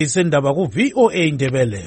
Isendaba ku VOA Indebele.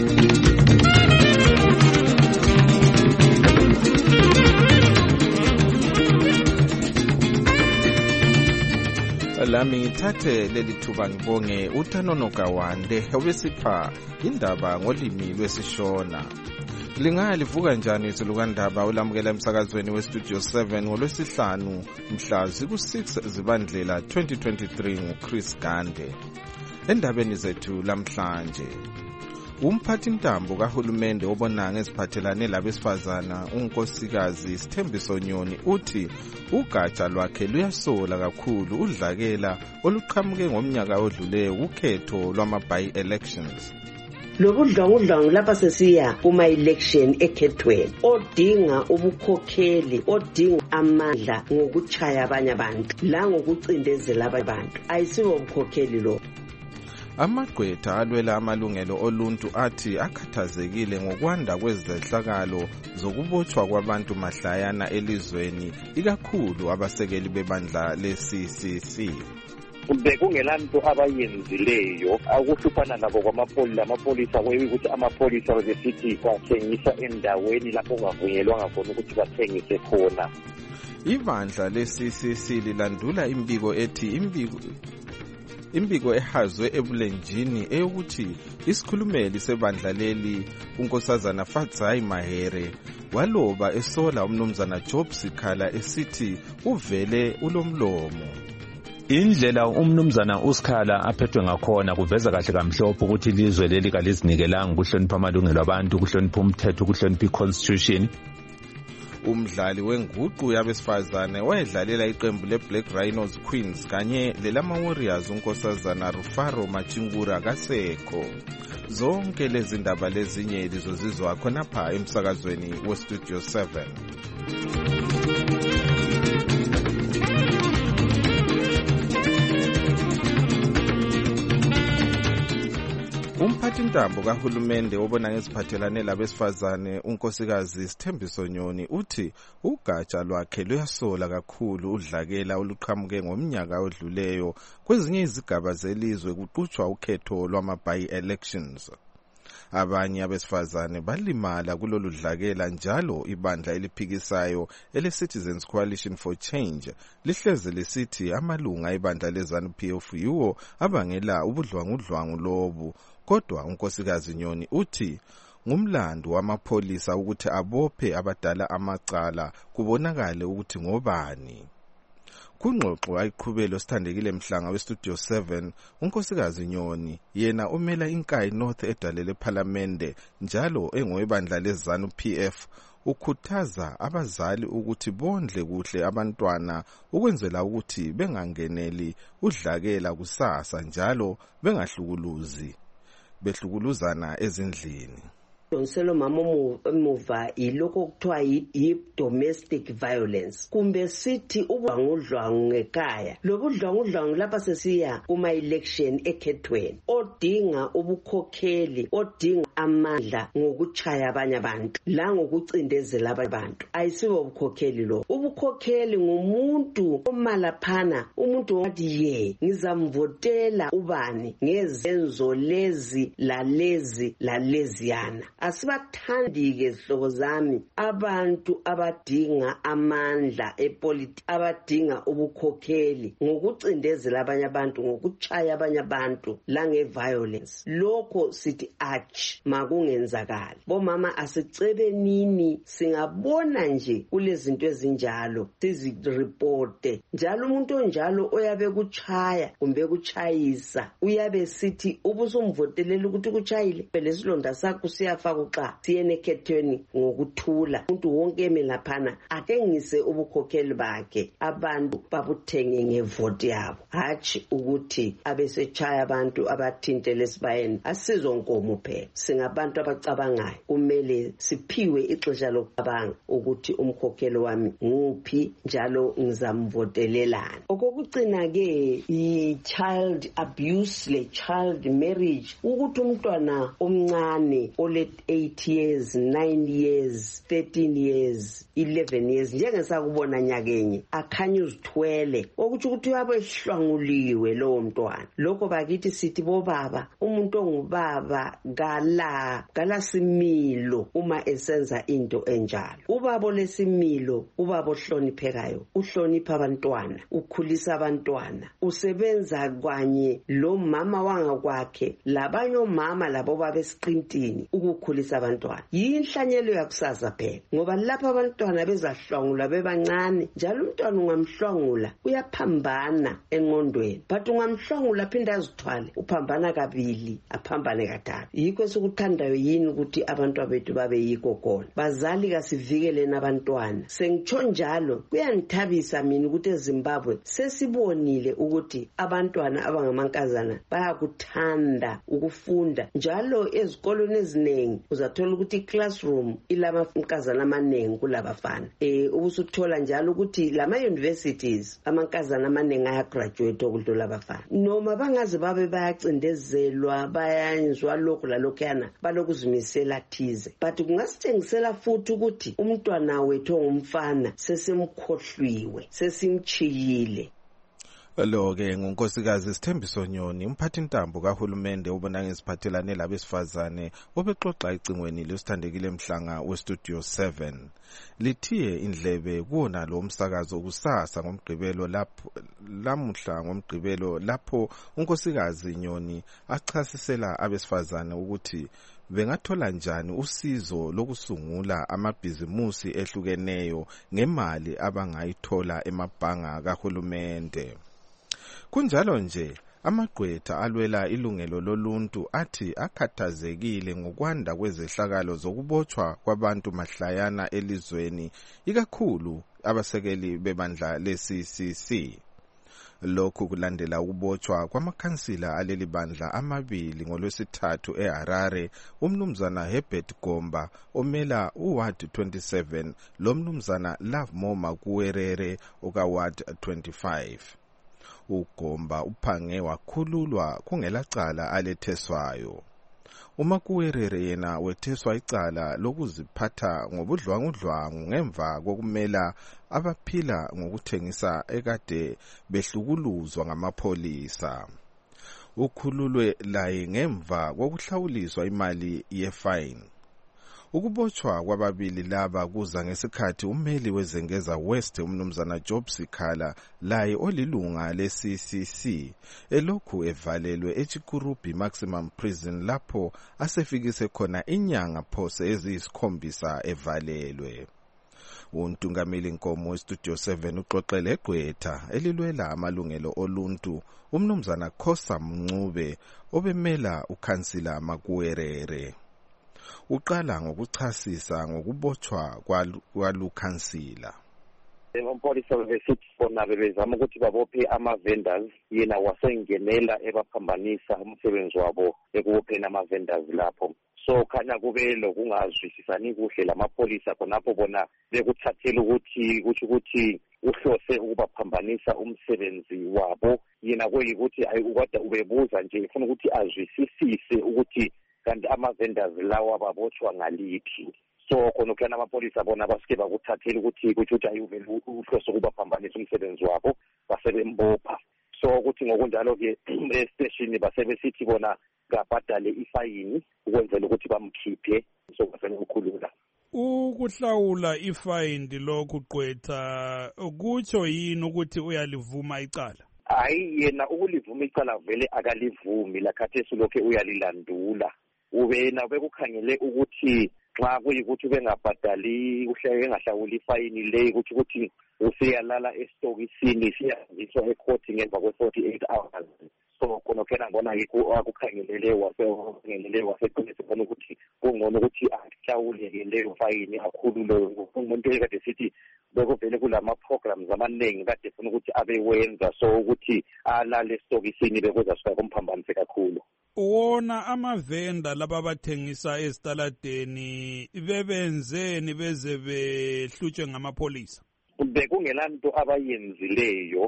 Lami ngithathe leli thuba ngibonge uTanono Gawande obesipha indaba ngolimi lwesiShona. Lingalivuka njani isilukandaba ulamukela emsakazweni weStudio 7 ngolwesihlanu mhla ziku-6 Zibandlela 2023 nguChris Gande. Endabeni zethu lamhlanje, umphathintambo kahulumende obona ngeziphathelane labesifazana unkosikazi Sithembiso Nyoni uthi ugatsha lwakhe luyasola kakhulu udlakela oluqhamuke ngomnyaka odluleyo ukhetho lwama-by-elections. Lobudlwangu lapha sesiya kuma-election ekhethweni odinga ubukhokheli, odinga amandla ngokuchaya abanye abantu la ngokucindezela abanye abantu, ayisiwo ubukhokheli lo. Amagqwetha alwela amalungelo oluntu athi akhathazekile ngokwanda kwezehlakalo zokubotshwa kwabantu mahlayana elizweni, ikakhulu abasekeli bebandla le-CCC. Bekungelanto abayenzileyo akuhluphana nabo amapolisa ukuthi amapolisa besithi bathengisa endaweni lapho kungavunyelwanga khona ukuthi bathengise khona. Ibandla le-CCC lilandula imbiko ethi imbiko ehazwe ebulenjini eyokuthi isikhulumeli sebandla leli unkosazana Fatsai Mahere waloba esola umnumzana Job Sikhala esithi uvele ulomlomo. Indlela umnumzana uSikhala aphethwe ngakhona kuveza kahle kamhlophe ukuthi ilizwe leli kalizinikelanga ukuhlonipha amalungelo abantu, ukuhlonipha umthetho, ukuhlonipha iconstitution. Umdlali wenguqu yabesifazane wayedlalela iqembu leBlack Rhinos Queens kanye lelama-Warriors unkosazana Rufaro Machingura kasekho. Zonke lezi ndaba lezinye lizozizwa khonapha emsakazweni weStudio 7. Umphathintambo kahulumende obona ngeziphathelane labesifazane unkosikazi Sithembiso Nyoni uthi ugatsha lwakhe luyasola kakhulu udlakela oluqhamuke ngomnyaka odluleyo kwezinye izigaba zelizwe kuqhutshwa ukhetho lwama-by-elections. Abanye abesifazane balimala kulolu dlakela njalo ibandla eliphikisayo ele-Citizens Coalition for Change lihleze lisithi amalunga ebandla leZANU-PF yiwo abangela ubudlwangudlwangu lobu. Kodwa unkosikazi Nyoni uthi ngumlando wamapolisa ukuthi abophe abadala amacala kubonakale ukuthi ngobani. Kungxoxo ayiqhubelo sithandekile mhlanga weStudio 7, unkosikazi Nyoni yena umela inkayi North edalele eParliamente njalo engowebandla leZANU-PF ukhuthaza abazali ukuthi bondle kuhle abantwana ukwenzela ukuthi bengangeneli udlakela kusasa njalo bengahlukuluzi behlukuluzana ezindlini. Donselo mama emuva iloko kuthiwa yi-domestic violence kumbe sithi ubudlwangudlwangu ngekhaya. Lobudlwangudlwangu lapha sesiya kuma-election ekhethweni odinga ubukhokheli, odinga amandla ngokuchaya abanye abantu la ngokucindezela abanye abantu, ayisiwo ubukhokheli lo. Ubukhokheli ngumuntu omalaphana, umuntu wathi ye ngizamvotela ubani ngezenzo lezi lalezi laleziyana. Asibathandi-ke zihlobo zami abantu abadinga amandla epolitiki, abadinga ubukhokheli ngokucindezela abanye abantu, ngokuchaya abanye abantu lange-violence. Lokho sithi arch makungenzakali. Bomama asicebe nini singabona nje kulezinto ezinjalo siziripote. Njalo umuntu onjalo oyabe kuchaya kumbe kuchayisa uyabe sithi ubusumvotelela ukuthi kuchayile lesilonda sakho siyafa kuxa siyene ekhethweni ngokuthula. Umuntu wonke emelaphana atengise ubukhokheli bakhe, abantu babuthenge ngevoti yabo, hatshi ukuthi abesechaya abantu abathintele esibayeni. Asizonkomo phela, singabantu abacabangayo, kumele siphiwe ixesha lokucabanga ukuthi umkhokheli wami nguphi njalo ngizamvotelelana. Okokucina ke i-child abuse le child marriage, ukuthi umntwana omncane 8 years, 9 years, 13 years, 11 years njengesakubona nyakenye akhanya uzithwele okuthi ukuthi uyabe ehlwanguliwe lowo mntwana. Lokho bakithi sithi bobaba umuntu ongubaba gala similo uma esenza into enjalo. Ubaba lesimilo, ubaba ohloniphekayo, uhlonipha abantwana, ukhulisa abantwana, usebenza kwanye lo mama wangakwakhe labanye omama labo baba esiqintini ukukhulisa abantwana. Yinhlanyelo yakusasa phela ngoba lapha abantwana bezahlwangula bebancane njalo umntwana ungamhlwangula uyaphambana engqondweni but ungamhlwangula phinda azithwale uphambana kabili aphambane kathathu. Yikho sikuthandayo yini ukuthi abantu bethu babe yikho khona. Bazali kasivikeleni abantwana. Sengitsho njalo kuyangithabisa mina ukuthi eZimbabwe sesibonile ukuthi abantwana abangamankazana bayakuthanda ukufunda njalo ezikolweni eziningi uzathola ukuthi classroom ilamankazana amaningi kulabafana. Ubusuthola njalo ukuthi lama universities amankazana amaningi ayagraduate okudlula abafana. Noma bangaze babe bayacindezelwa bayenzwa lokho lalokhana balokuzimisela thize but kungasitshengisela futhi ukuthi umntwana wethu ongumfana sesimkhohliwe sesimchiyile. Lo-ke ngunkosikazi Sithembiso Nyoni, umphathintambo kahulumende obona ngeziphathelane labesifazane obexoxa icingweni lesithandekile Mhlanga weStudio 7. Lithiye indlebe kuwona lo msakazo kusasa ngoMgqibelo lamuhla ngoMgqibelo lapho unkosikazi Nyoni achasisela abesifazane ukuthi bengathola njani usizo lokusungula amabhizimusi ehlukeneyo ngemali abangayithola emabhanga kahulumende. Kunjalo nje amagqwetha alwela ilungelo loluntu athi akhathazekile ngokwanda kwezehlakalo zokubotshwa kwabantu mahlayana elizweni ikakhulu abasekeli bebandla leCCC. Lokhu kulandela ukubotshwa kwamakhansila aleli bandla amabili ngolwesithathu eHarare, umnumzana Herbert Gomba omela uWard 27 lomnumzana Lovemore Makuwerere okaWard 25. uGomba uphange wakhululwa kungelacala aletheswayo. uMakuwerere yena wetheswa icala lokuziphatha ngobudlwangudlwangu ngemva kokumela abaphila ngokuthengisa ekade behlukuluzwa ngamapholisa. Ukhululwe laye ngemva kokuhlawuliswa imali yefine. Ukubotshwa kwababili laba kuza ngesikhathi ummeli wezengeza West umnumzana Job Sikhala laye olilunga leCCC elokhu evalelwe eChikurubi Maximum Prison lapho asefikise khona inyanga phose eziyisikhombisa evalelwe. Untungameli Nkomo weStudio 7 uxoxele egqwetha elilwela amalungelo oluntu umnumzana Khosa Mncube obemela ukhansila Makuwerere. Uqala ngokuchasisa ngokubotshwa kwalukhansila. Umpolisa besithi bona bebezama ukuthi babophe ama-vendors, yena wasengenela ebaphambanisa umsebenzi wabo ekubopheni ama-vendors lapho. So khanya kube lokungazwisisani kuhle lamapolisa khonapho bona bekuthathela ukuthi uhlose ukubaphambanisa umsebenzi wabo. Yena kweyikuthi ayikade ubebuza nje ufuna ukuthi azwisisise ukuthi kanti ama-vendors lawa babotshwa ngaliphi. So khona ukuyana amapolisa bona basike bakuthathela ukuthi ayuvele uhlose ukubaphambanisa umsebenzi wabo basebembopha. So ukuthi ngokunjalo-ke esiteshini basebesithi bona ngabhadale ifayini ukwenzela ukuthi bamkhiphe so kwasene ukukhulula. Ukuhlawula ifayini lokhu gqwetha kutsho yini ukuthi uyalivuma icala? Hayi yena ukulivuma icala vele akalivumi lakhathesi lokho uyalilandula. Ubena bekukhangele ukuthi xa kuyikuthi bengabhadali engahlawuli ifayini le ukuthi useyalala estokisini siyaziswa ekhoti ngemva kwe-48 hours. So khona khena ngibona yikho akukhangelele waseqinisa khona ukuthi kungcono ukuthi ahlawule leyo fayini akhulule. Umuntu ekade sithi bekuvele kulama-programs amaningi kade funa ukuthi abewenza so ukuthi alale estokisini bekuzasuka kumphambanise kakhulu. Wona amavenda laba bathengisa ezitaladeni bebenzeni beze behlutshwe ngamapolisa? Bekungelanto abayenzileyo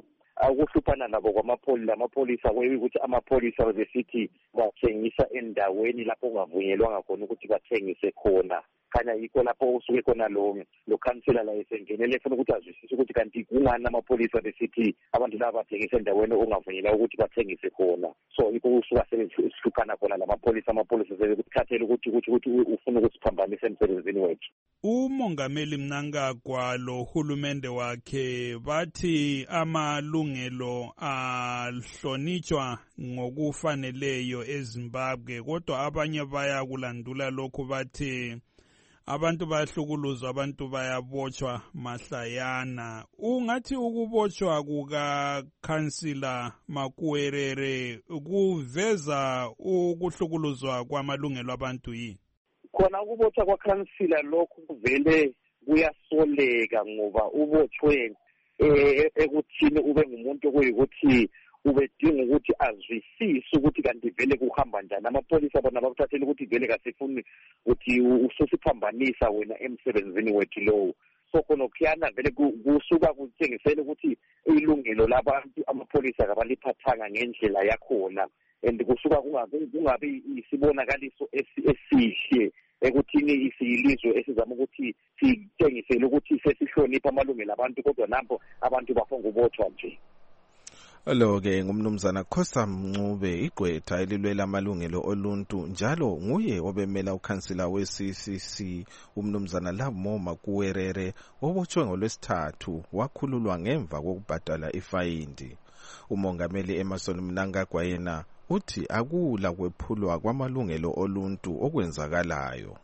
akuhluphana nabo amapholisa ukuthi amapholisa besithi bathengisa endaweni lapho kungavunyelwanga khona ukuthi bathengise khona. Khanya yikho lapho usuke khona lo khansela la esengenele efuna ukuthi azwisise ukuthi kanti kungani amapholisa besithi abantu laba bathengisa endaweni ongavunyelwa ukuthi bathengise khona. So yikho usuka sebehluphana khona amapholisa sebekuthathela ukuthi ufuna ukusiphambanisa emsebenzini wethu. Umongameli Mnangagwa lo hulumende wakhe bathi amalungelo ahlonitshwa ngokufaneleyo eZimbabwe, kodwa abanye baya kulandula lokhu bathi abantu bayahlukuluzwa, abantu bayabotshwa mahlayana. Ungathi ukubotshwa kukakhansila Makuwerere kuveza ukuhlukuluzwa kwamalungelo abantu yini? Khona ukubotshwa kwakhansila lokhu kuvele kuyasoleka ngoba ubotshwe ekuthini ube ngumuntu okuyikuthi ubedinga ukuthi azwisise ukuthi kanti vele kuhamba njani. Amapholisa bona bakuthathela ukuthi vele kasifuni ukuthi ususiphambanisa wena emsebenzini wethu lowo. So khona khiyana vele kusuka kutshengisela ukuthi ilungelo labantu amapholisa kabaliphathanga ngendlela yakhona, and kusuka kungabi isibonakaliso esihle ekuthini isiyilizwe esizama ukuthi sitshengisele ukuthi sesihlonipha amalungelo abantu, kodwa nampo abantu bafonga ubotshwa nje. Lo-ke ngumnumzana Khosa Mncube, igqwetha elilwela amalungelo oluntu, njalo nguye obemela ukhansila we-CCC umnumzana Lamo Makuwerere obotshwe ngoLwesithathu wakhululwa ngemva kokubhadala ifayindi. Umongameli Emmerson Mnangagwa yena uthi akula kwephulwa kwamalungelo oluntu okwenzakalayo.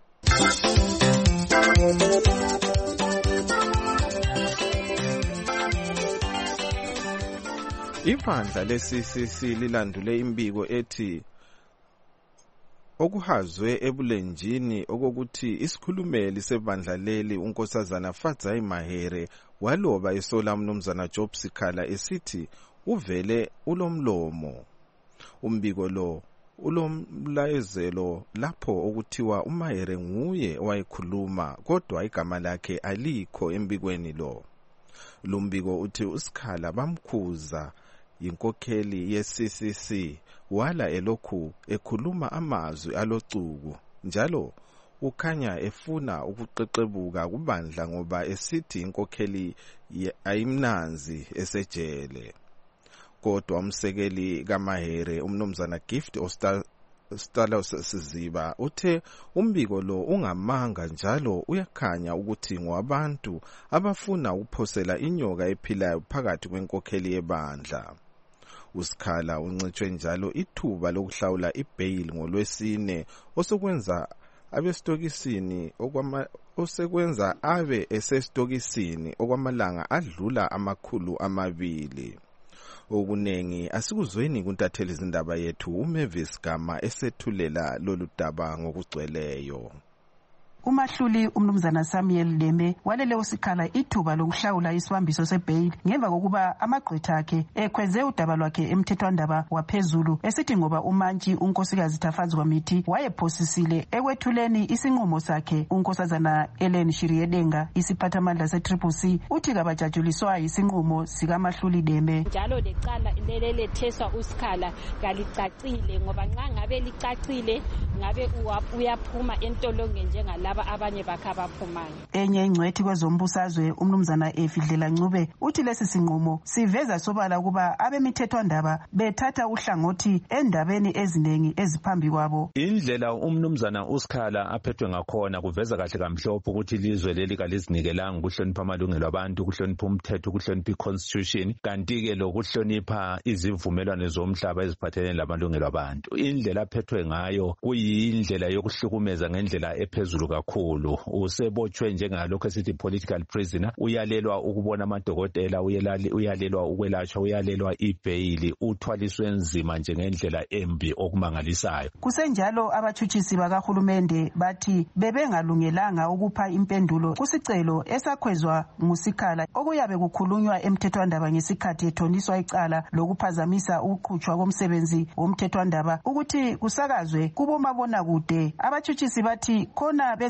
Ibandla le-CCC lilandule imbiko ethi okuhazwe ebulenjini okokuthi isikhulumeli sebandla leli unkosazana Fadzai Mahere waloba esola mnumzana Job Sikhala esithi uvele ulomlomo. Umbiko lo ulomlayezelo lapho okuthiwa uMahere nguye owayekhuluma kodwa igama lakhe alikho embikweni lo. Lumbiko uthi uSikhala bamkhuza inkokheli ye-CCC wala elokhu ekhuluma amazwi alocuku, njalo ukhanya efuna ukuqeqebuka kubandla ngoba esithi inkokheli ayimnanzi esejele. Kodwa umsekeli kaMahere umnumzana Gift Stalos Siziba uthe umbiko lo ungamanga njalo uyakhanya ukuthi ngowabantu abafuna ukuphosela inyoka ephilayo phakathi kwenkokheli yebandla. uSikhala uncitshwe njalo ithuba lokuhlawula ibail ngoLwesine osekwenza abe esestokisini okwamalanga adlula 200. Okunengi asikuzweni kuntatheli izindaba yethu uMavis Gama esethulela lolu daba ngokugcweleyo. Umahluli umnumzana Samuel Leme walele uSikhala ithuba lokuhlawula isibambiso sebail ngemva kokuba amagqwetha akhe ekhweze udaba lwakhe emthethwandaba waphezulu esithi ngoba umantshi unkosikazi Tafazi Kwamithi wayephosisile ekwethuleni isinqumo sakhe. Unkosazana Ellen Shiriedenga isiphathamandla se-CCC uthi kabajajuliswa isinqumo sikaMahluli Leme. Njalo lecala leletheswa uSikhala kalicacile ngoba nxa ngabe licacile ngabe uyaphuma entolonge njengalabo abanye bakhe abaphumayo. Enye ingcwethi kwezombusazwe umnumzana Efidlela Ncube uthi lesi sinqumo siveza sobala kuba abemithethwandaba bethatha uhlangothi endabeni ezinengi eziphambi kwabo. Indlela umnumzana uSikhala aphethwe ngakhona kuveza kahle kamhlophe ukuthi ilizwe leli kalizinikelanga ukuhlonipha amalungelo abantu, ukuhlonipha umthetho, ukuhlonipha iconstitution, kanti-ke lokuhlonipha izivumelwano zomhlaba eziphathelene lamalungelo abantu. Indlela aphethwe ngayo kuyindlela yokuhlukumeza ngendlela ephezulu kakhulu. Usebotshwe njengalokho esithi political prisoner, uyalelwa ukubona amadokotela, uyalelwa ukwelatshwa, uyalelwa ibail, uthwaliswe nzima njengendlela embi okumangalisayo. Kusenjalo abathutshisi bakahulumende bathi bebengalungelanga ukupha impendulo kusicelo esakhwezwa nguSikhala okuyabe kukhulunywa emthethwandaba ngesikhathi ethoniswa icala lokuphazamisa ukuqhutshwa komsebenzi womthethwandaba ukuthi kusakazwe kubomabonakude. Abathutshisi bathi khona beze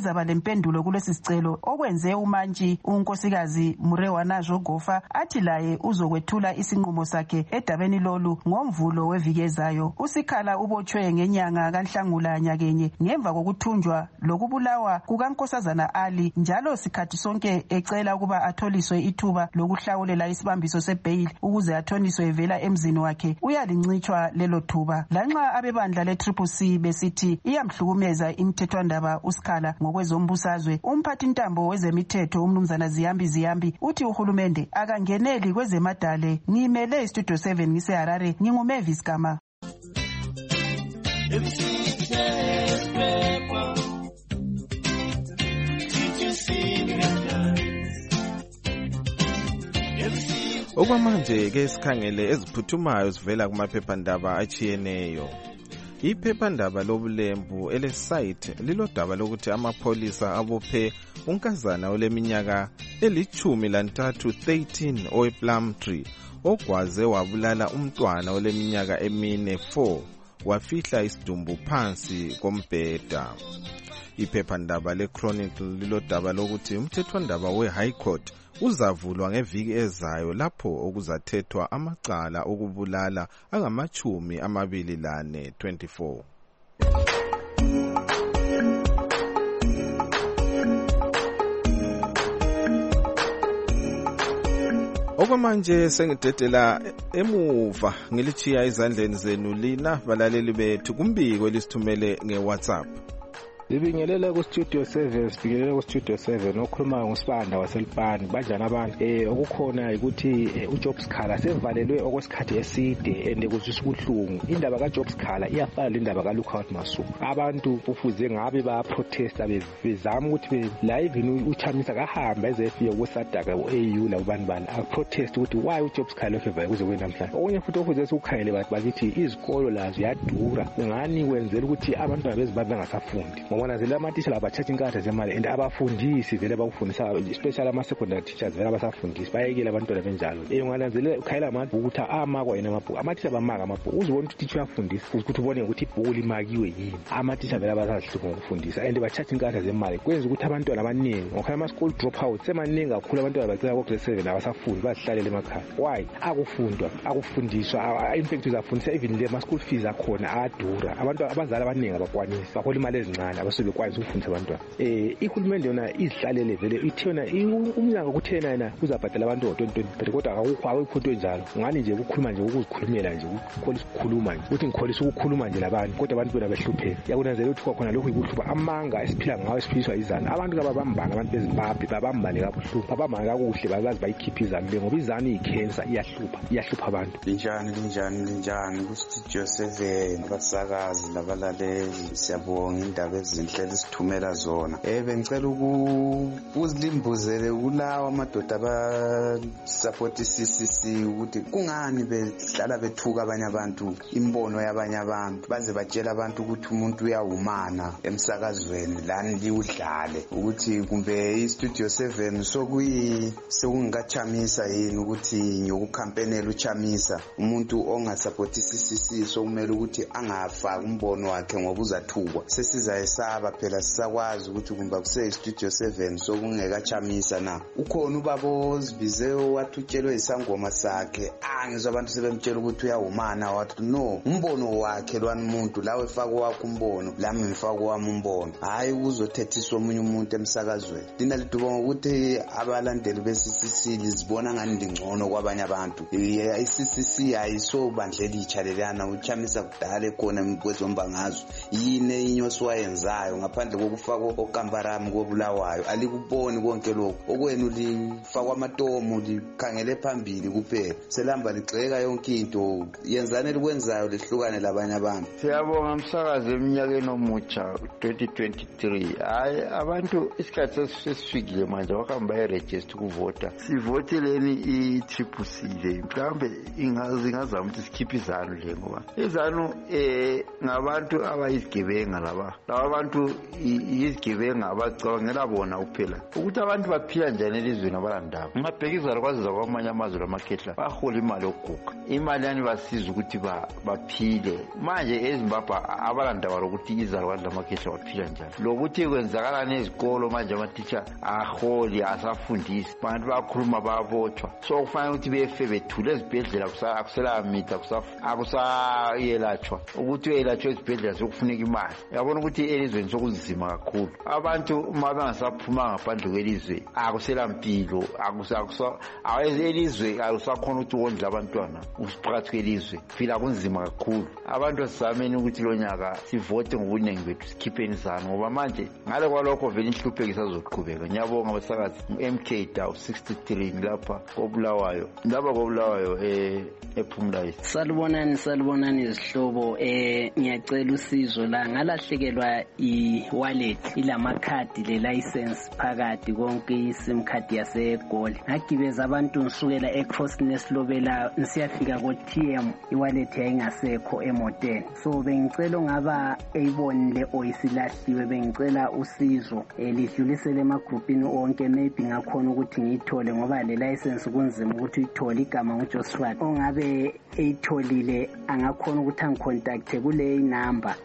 uzaba lempendulo kulesi sicelo, okwenze umantshi unkosikazi Murewana Jogofa athi laye uzokwethula isinqumo sakhe edabeni lolu ngomvulo weviki ezayo. uSikhala ubotshwe ngenyanga kaNhlangula nyakenye ngemva kokuthunjwa lokubulawa kukaNkosazana Ali, njalo sikhathi sonke ecela ukuba atholiswe ithuba lokuhlawulela isibambiso sebail ukuze athoniswe evela emzini wakhe. Uyalincitshwa lelo thuba, lanxa abebandla le-CCC besithi iyamhlukumeza imthethwandaba uSikhala ngokwezombusazwe. Umphathi ntambo wezemithetho umnumzana Ziyambi uthi uhulumende akangeneli kwezemadale. Ngimele iStudio 7 ngiseHarare, nginguMavis Gama. Okwamanje ke sikhangele eziphuthumayo zivela kumaphephandaba achiyeneyo. Iphephandaba lobulembu elesite lilodaba lokuthi amapholisa abophe unkazana oleminyaka eli13 13 owePlumtree ogwaze wabulala umntwana oleminyaka emine 4 wafihla isidumbu phansi kombheda. Iphephandaba leChronicle lilodaba lokuthi umthethwandaba weHigh Court uzavulwa ngeviki ezayo lapho okuzathethwa amacala okubulala angama-24. Okwamanje sengidedela emuva ngilichiya ezandleni zenu lina balaleli bethu kumbiko elisithumele ngeWhatsApp. Sibingelela ku-Studio 7, sibingelela ku-Studio 7 okhuluma ngoSibanda waseLipani. Banjani abantu? Okukhona ukuthi uJob Sikhala sevalelwe okwesikhathi eside and kuzwisa ubuhlungu. Indaba kaJob Sikhala iyafana lendaba kaLookout Masuku. Abantu kufuze ngabe baprotesta bezama ukuthi live uChamisa kahamba ezefike kuSadaka ku-AU la kubantu bani aprotest ukuthi why uJob Sikhala ofevale kuze kube namhlanje. Okunye futhi okufuze sikhangele bakithi izikolo lazo ziyadura. Ngani kwenzela ukuthi abantwana bezimbabwe bangasafundi. Ngoba zile amatitsha abathatha inkatha zemali and abafundisi vele bakufundisa especially ama-secondary teachers vele abasafundisi bayekile abantwana benjalo. Ungananzelela ukhayela amabhuku ukuthi amakwa yena amabhuku. Amatitsha bamaka amabhuku. Uzibona ukuthi ititsha uyafundisa ukuthi ubone ukuthi ibhuku limakiwe yini. Amatitsha vele abasazihlupha ngokufundisa and bathatha inkatha zemali. Kwenza ukuthi abantwana abaningi ngokhaya ama-school dropout semaningi kakhulu abantwana bacela ko-grade 7 abasafundi bazihlalele emakhaya. Why? Akufundiswa in fact uzafundisa even le ma-school fees akhona adura. Abantu abazali abaningi abakwanisi bahola imali ezincane bekwazi ukufundisa abantwana. Ihulumende yona izihlalele vele ithi yona umnyango kuthena yena uzabhadala abantu ngo-2020 kodwa akukho into enjalo. Ngani nje ukukhuluma nje ukuzikhulumela nje ukukholisa ukukhuluma nje ukuthi ngikholisa ukukhuluma nje labantu kodwa abantu bona behlupheka. Yakunanzela ukuthi kwakhona lokho ikuhlupha amanga esiphila ngawo esiphiliswa izana. Abantu kababambanga abantu bezimbabwe babambane kabuhlungu babambane kakuhle bazazi bayikhipha izana ngoba izana iyikhensa iyhlupha abantu. Linjani ku-Studio 7 abasakazi labalaleli siyabonga indaba ezinhle esithumela zona. Bengicela ukuzilimbuzele kulawa amadoda abasupport iCCC ukuthi kungani behlala bethuka abanye abantu imbono yabanye abantu baze batshela abantu ukuthi umuntu uyawumana emsakazweni lani liwudlale ukuthi kumbe iStudio 7 sekungikachamisa yini ukuthi ngiyokukhampenela uChamisa umuntu ongasupport iCCC sokumele ukuthi angafaki umbono wakhe ngoba uzathukwa. Sesizayesaba phela sisakwazi ukuthi kumba kuseStudio 7 sokungekachamisa na. Ukhona ubaba Zibize wathutshelwe isangoma sakhe angizwa abantu sebemtshela ukuthi uyawumana wathi no umbono wakhe lwani umuntu lawe efaka wakho umbono lami ngifaka wami umbono hayi uzothethiswa omunye umuntu emsakazweni. Lina liduba ngokuthi abalandeli beCCC lizibona ngani ndingcono kwabanye abantu. iCCC ayisobandlela ichalelana uChamisa kudala ekhona kwezombangazwe yini inyosi wayenzayo ngaphandle kokufaka okambarami kobulawayo alikuboni konke lokho okwenu lifakwa amatomu likhangele phambili kuphela selamba ligxeka yonke into yenzane likwenzayo lehlukane labanye abantu. Siyabonga umsakazi eminyakeni omutsha 2023 hayi abantu isikhathi sesifikile manje bakahamba eregister ukuvota sivoteleni iCCC le mhlambe ingazama ukuthi sikhiphe izanu le ngoba izanu ngabantu abayizigebenga laba abantu izigebenga abacabangela bona kuphela ukuthi abantu baphila njani elizweni abalandaba. Ungabheka izalukazi zakwamanye amazwe lamakhehla bahola imali yokuguga, imali yani basiza ukuthi baphile. Manje eZimbabwe abalandaba lokuthi izalukazi lamakhehla baphila njani, lokuthi kwenzakala nezikolo manje amatitsha aholi asafundisi, abantu bayakhuluma bayabotshwa. So kufanele ukuthi befe bethule ezibhedlela akusela mithi akusayelatshwa, ukuthi uyelatshwa ezibhedlela sokufuneka imali. Yabona ukuthi elizweni sokunzima kakhulu, abantu uma bengasaphuma ngaphandle kwelizwe akusela mpilo, elizwe akusakhona ukuthi wondle abantwana usiphakathi kwelizwe, phila kunzima kakhulu. Abantu asizameni ukuthi lo nyaka sivote ngobuningi bethu sikhipheni izanu, ngoba manje ngale kwalokho vele inhlupheko isazoqhubeka. Ngiyabonga abasakazi MK Daw 63 lapha koBulawayo ePhumula. Salibonani izihlobo, ngiyacela usizo la ngalahlekelwa i-wallet ilamakhadi le-license phakathi konke i-sim card yaseGoli. Ngagibeza abantu ngisukela eCross nesilobela nisiyafika ko-TM, i-wallet yayingasekho emoteni. So bengicela ongaba eyibonile oyisilahliwe, bengicela usizo lidlulisele emagrupini onke, maybe ngakhona ukuthi ngiyithole ngoba le license kunzima ukuthi uyithole. Igama nguJosephat, ongabe eyitholile angakhona ukuthi angicontacte kule number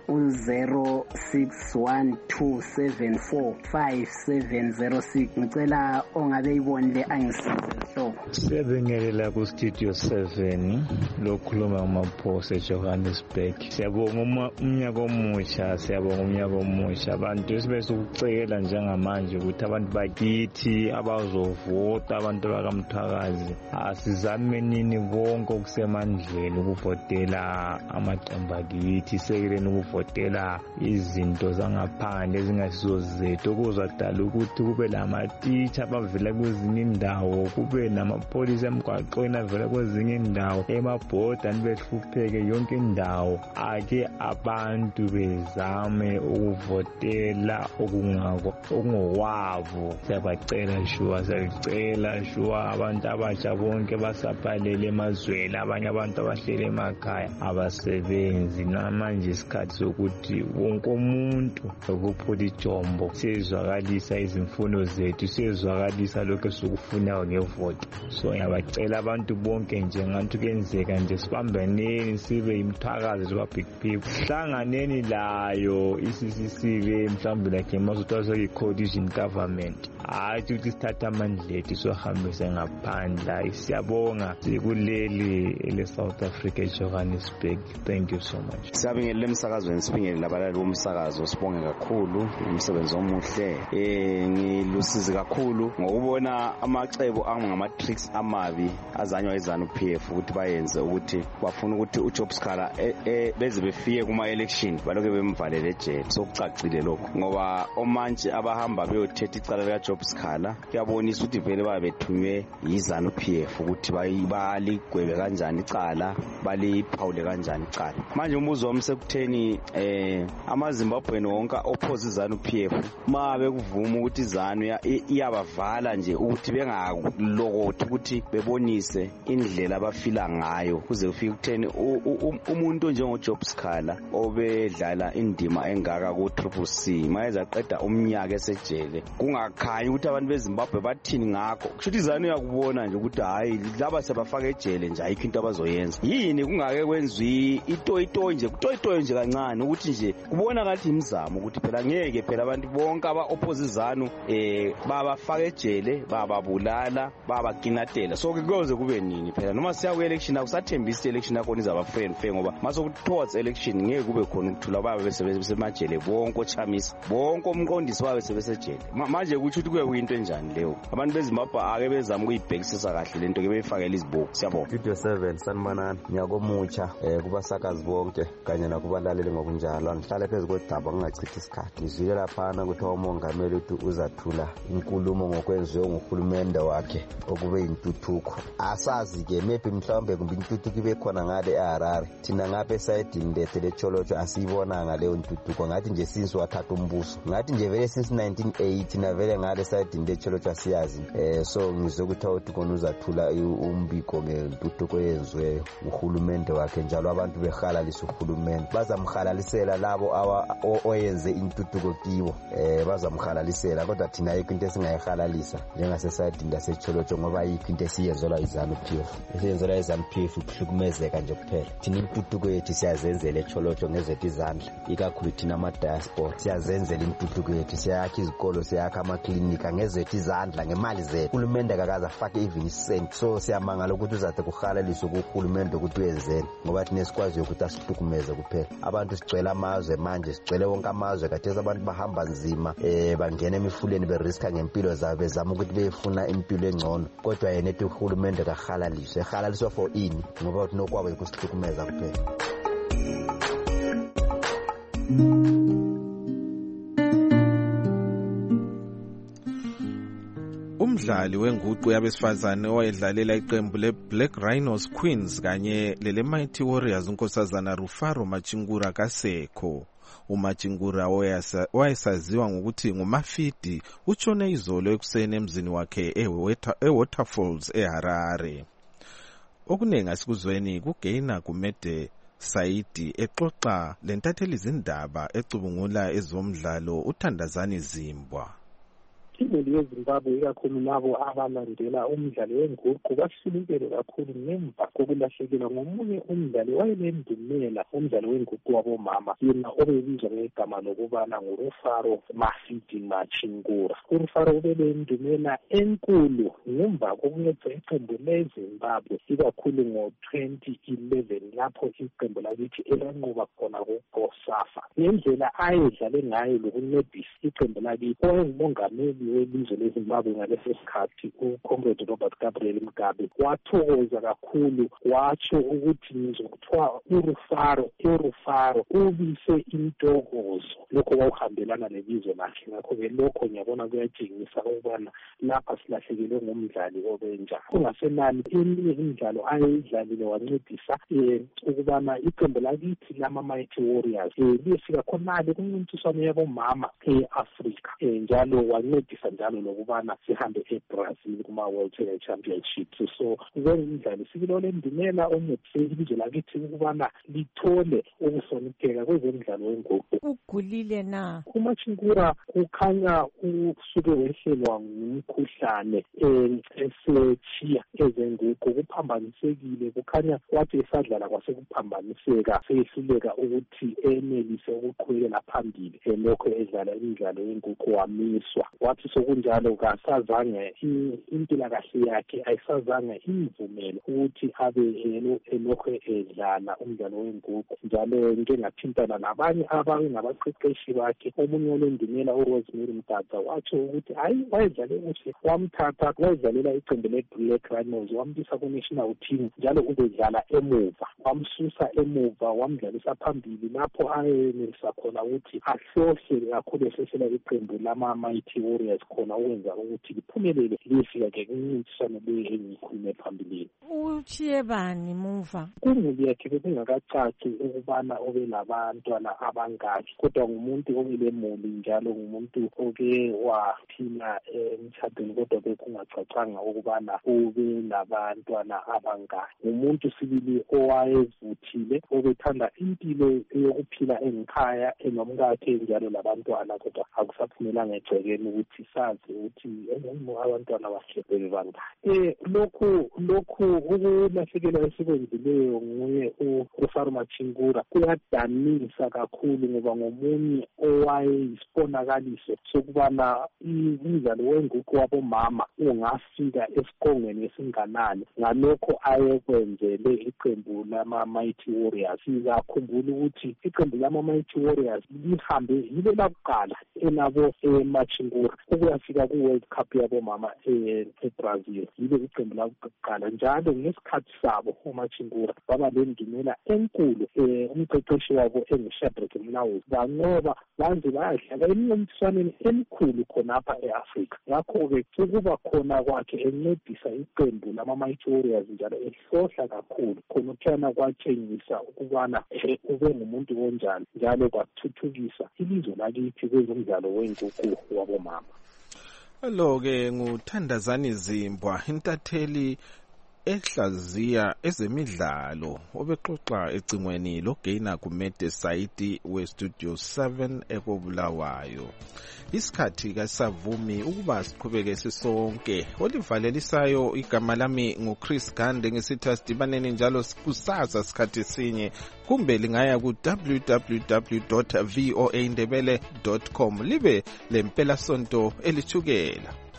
u0612745706. ngicela ongabe eyibonile angisize hlobo. Siyabingelela ku Studio 7 lokhuluma ngamaphose eJohannesburg. Siyabonga umnyaka omusha, abantu sibese ukucela njengamanje ukuthi abantu bakithi abazovota, abantu bakamthakazi asizamenini bonke okusemandleni ukuvotela amaqembu akithi, sekeleni ukuvotela izinto zangaphandle ezingasizo zethu, okuzadala ukuthi kube lamatitsha abavela kwezinye indawo, kube namapholisa emgwaqweni avela kwezinye indawo, emabhoda nibehlupheke yonke indawo. Ake abantu bezame ukuvotela okungokwabo. Siyacela shuwa abantu abatsha bonke basaphalele emazweni, abanye abantu abahlele emakhaya abasebenzi. Namanje isikhathi sokuthi wonke umuntu ukuphula ijombo, siyezwakalisa izimfuno zethu, siyezwakalisa lokho esikufunayo ngevoto. So ngiyabacela abantu bonke nje ngathi kuyenzeka nje sibambeneni sibe imthakazi siba big people, hlanganeni layo iCCC mhlawumbe like masuthaza i-coalition government, hayi ukuthi sithatha amandla ethu sohambise ngaphandle. Siyabonga sikuleli ele-South Africa eJohannesburg. Thank you so much. Siyabingelela emsakazweni, sibingelela abalali bomsakazo, sibonge kakhulu umsebenzi omuhle. Ngilusizi kakhulu ngokubona amacebo angama-tricks amabi azanywa iZANU-PF ukuthi bayenze, ukuthi bafuna ukuthi uJob Sikhala beze befike kuma-election balokhu bemvalele ejele. Sokucacile lokho ngoba omanje abahamba beyothetha icala likaJob Sikhala kuyabonisa ukuthi vele babethunywe yiZANU-PF ukuthi baligwebe kanjani icala, baliphawule kanjani icala. Manje umbuzo wami sekutheni amaZimbabweni wonke opposite iZANU-PF ma bekuvuma ukuthi iZANU iyabavala nje ukuthi bengalokothi ukuthi bebonise indlela abafila ngayo kuze kufike ukutheni umuntu onjengoJob Sikhala obedlala indima engaka ku-CCC mayeza qeda umnyaka esejele kungakhanyi ukuthi abantu beZimbabwe bathini ngakho. Kusho ukuthi iZANU yakubona nje ukuthi hayi laba sebafaka ejele nje ayikho into abazoyenza. Yini kungake kwenziwe itoyitoyi nje kancane ukuthi nje kubona ngathi imizamo ukuthi phela ngeke phela abantu bonke aba-oppose iZANU babafaka ejele, bababulala, babakinatela. So kuyoze kube nini phela noma siya ku-election akusathembisi election yakho izaba fair ngoba masokuthi towards election ngeke kube khona ukuthula babe besemajele bonke ochamisa bonke umqondisi babe sebesejele. Manje kuthi kuye kuyinto enjani leyo? Abantu beZimbabwe ake bezama ukuyibhekisisa kahle lento ke beyifakela izibhuku. Siyabonga. Studio 7 sanibonani, ngiyakomutsha kubasakazi bonke kanye nakubalaleli ngokunjalo. Ngihlale phezu kodaba ngingachithi isikhathi. Ngizwile laphana ukuthi umongameli uthi uzathula inkulumo ngokwenziwe nguhulumende wakhe okube intuthuko. Asazi ke maybe mhlawumbe kumbe intuthuko ibe khona ngale eHarare. Thina ngapha esayidini lethe leCholocho asiyibonanga leyo ntuthuko, ngathi nje since wathatha umbuso, ngathi nje vele since 1980 na vele ngale sayidini leCholocho asiyazi. So ngizwe ukuthi awuthi kona uzathula umbiko ngentuthuko yenziwe uhulumende wakhe, njalo abantu behalalisa uhulumende bazamhalalisela labo oyenze intuthuko kiwo bazamhalalisela, kodwa thina ayikho into esingayihalalisa njengasesayidini laseCholotsho ngoba ayikho into esiyenzelwa iZANU-PF. Esiyenzelwa iZANU-PF ukuhlukumezeka nje kuphela. Thina intuthuko yethu siyazenzela eCholotsho ngezethu izandla, ikakhulu thina ama-diaspora siyazenzela intuthuko yethu, siyakha izikolo, siyakha amaklinika ngezethu izandla, ngemali zethu. Uhulumende kakaze afake even isenti, so siyamangala ukuthi uzade kuhalaliswe kuhulumende ukuthi uyenzeni, ngoba thina sikwaziyo ukuthi asihlukumeze kuphela. Abantu sigcwele amazwe manje, sigcwele wonke amazwe, khathesi abantu bahamba nzima bangena emifuleni beriska ngempilo zabo bezama ukuthi befuna impilo engcono, kodwa yena ethi uhulumende kahalaliswe. Ehalaliswa for ini? Ngoba uthi nokwabo yikusihlukumeza kuphela. Umdlali wenguqu yabesifazane owayedlalela iqembu le-Black Rhinos Queens kanye lele Mighty Warriors unkosazana Rufaro Machingura kasekho. uMachingura owayesaziwa ngokuthi nguMafidi utshone izolo ekuseni emzini wakhe eWaterfalls eHarare. Okuningi asikuzweni kuGaina Gumede Saidi exoxa lentatheli izindaba ecubungula ezomdlalo uThandazani Zimbwa. Imuli yeZimbabwe ikakhulu labo abalandela umdlalo wenguqu basilukele kakhulu ngemva kokulahlekelwa ngomunye umdlali wayelendumela umdlalo wenguqu wabomama, yena obebizwa ngegama lokubana nguRufaro Mafidi Machingura. uRufaro ubelendumela enkulu ngemva kokunceda iqembu leZimbabwe ikakhulu ngo-2011 lapho iqembu lakithi elanqoba khona kuBosafa. Ngendlela ayedlale ngayo lokuncedisa iqembu lakithi owayengumongameli welizwe leZimbabwe ngaleso sikhathi uComrade Robert Gabriel Mugabe wathokoza kakhulu, watsho ukuthi ngizokuthiwa uRufaro ubise intokozo lokho kwawuhambelana lebizo lakhe. Ngakho-ke lokho ngiyabona kuyatshengisa ukubana lapha silahlekelwe ngumdlali obenjalo. Kungasenani eminye imidlalo ayeyidlalile wancedisa ukubana iqembu lakithi lama-Mighty Warriors liyefika khonale kumncintiswano yabomama e-Afrika, njalo wancedisa njalo lokubana sihambe eBrazil kuma-World Tennis Championships. So umdlali sibili lendumela oncedise ilizwe lakithi ukubana lithole ukuhlonipheka kwezemidlalo wenguqu. Ugulile na? uMachingura kukhanya usuke wehlelwa ngumkhuhlane esetshiya ezenguqu, kuphambanisekile, kukhanya wathi esadlala kwasekuphambaniseka, seyehluleka ukuthi enelise ukuqhubekela phambili lokho edlala imidlalo yenguqu wamiswa. Wathi sokunjalo kasazange impilakahle yakhe ayisazange imvumele ukuthi abe elokhu edlala umdlalo wenguqu, njalo nke ngathintana nabanye abangabaqeqeshi bakhe. Omunye olendumela uRosemary Mdadza watsho ukuthi hayi wayedlale kuhle, wamthatha wayedlalela iqembu le-Black Rhinos wambisa ku-national team, njalo ubedlala emuva, wamsusa emuva wamdlalisa phambili lapho ayenelisa khona ukuthi ahlohle kakhulu esehlela iqembu lama-Mighty Warriors khona ukwenza ukuthi liphumelele liyefika-ke kumncintiswano le engiyikhulume phambilini. Utshiye bani muva? Kumuli yakhe bekungakacaci ukubana obe labantwana abangaki, kodwa ngumuntu obelemuli njalo ngumuntu oke waphila emtshadweni, kodwa bekungacacanga ukubana ube labantwana abangaki. Ngumuntu sibili owayevuthile, obethanda impilo yokuphila engikhaya enomkakhe njalo labantwana, kodwa akusaphumelanga egcekeni ukuthi sazi ukuthi abantwana bakhe bebangaki. Lokhu ukulahlekelwa esikwenzileyo nguye uRufaro Machingura kuyadanisa kakhulu, ngoba ngomunye owayeyisibonakaliso sokubana umdlalo wenguqu wabomama ungafika esiqongweni esinganani ngalokho ayekwenzele iqembu lama-Mighty Warriors. Sizakhumbula ukuthi iqembu lama-Mighty Warriors lihambe yilo lakuqala enabo Machingura ukuyafika ku-World Cup yabomama eBrazil, yilo iqembu lakuqala. Njalo ngesikhathi sabo uMachingura baba lendumela enkulu, umqeqeshi wabo enguShadrack Mlawuzi banqoba baze bayadlala emncintiswaneni emikhulu khonapha e-Afrika. Ngakho-ke ukuba khona kwakhe encedisa iqembu lama-Mighty Warriors njalo ehlohla kakhulu khona kuthana kwatshengisa ukubana ube ngumuntu onjani, njalo kwathuthukisa ilizwe lakithi kwezomdlalo wenguqu wabomama. Lo-ke nguThandazani Zimbwa, intatheli ehlaziya ezemidlalo obexoxa ecingweni loGaina Gumede Saidi weStudio 7 ekobulawayo. Isikhathi kasavumi ukuba siqhubeke sisonke. Olivalelisayo igama lami nguChris Gande ngisithi sidibaneni njalo kusasa sikhathi sinye kumbe lingaya ku www.voaindebele.com libe lempela sonto elithukela.